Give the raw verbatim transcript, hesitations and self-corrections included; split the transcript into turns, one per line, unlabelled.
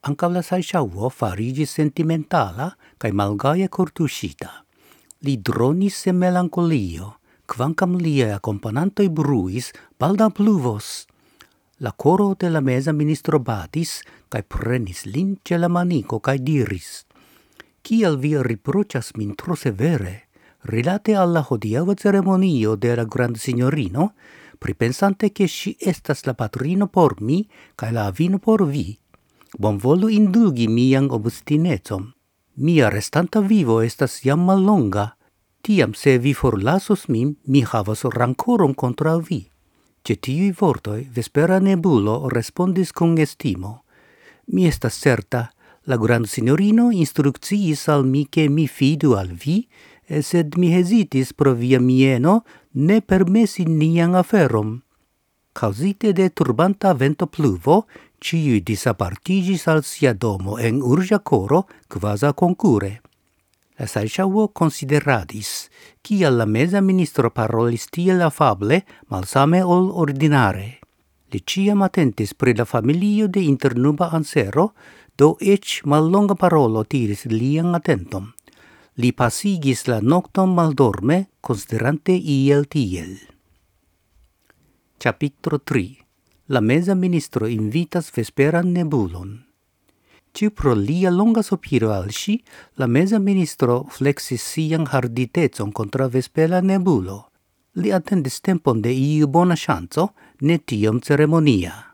Ankaŭ la saĝaŭo fariĝis sentimentala kaj malgaje kortuŝita. Li dronis se melankolio, kvankam liaj akompanantoj bruis, baldaŭ pluvos. La koro de la meza ministro batis kaj prenis lin ĉe la maniko kaj diris: Kial vi riproĉas min tro severe, rilate al la hodiaŭa ceremonio de la grandsignorino, pripensante ke ŝi estas la patrino por mi kaj la avino por vi? Bonvolu indulgi mian obstinecon. Mia restanta vivo estas jam mallonga. Tiam se vi forlasos min, mi havas rankoron kontraŭ vi. Ĉe tiuj vortoj vespera nebulo respondis kun estimo. Mi estas certa, la grandsignorino instrukciis al mi ke mi fidu al vi, sed mi hezitis pro via mieno ne permesi nian aferon. Causite de turbanta vento pluvo, ciui disapartigis al sia domo en urgia coro, quasi concure. La saĝaŭo konsideradis, kial la meza ministro parolis tiel afable, malsame ol ordinare. Li ĉiam atentis pri la familio de internuba ansero, do eĉ mallonga parolo tiris lian atenton. Li pasigis la nokton maldorme, konsiderante iel tiel. Capitro tri. La meza ministro invitas vesperan nebulon. Ĉiu pro lia longa sopiro al ŝi, la meza ministro fleksis sian harditecon kontraŭ vespera nebulo. Li atendis tempon de iu bona ŝanco, ne tiom ceremonia.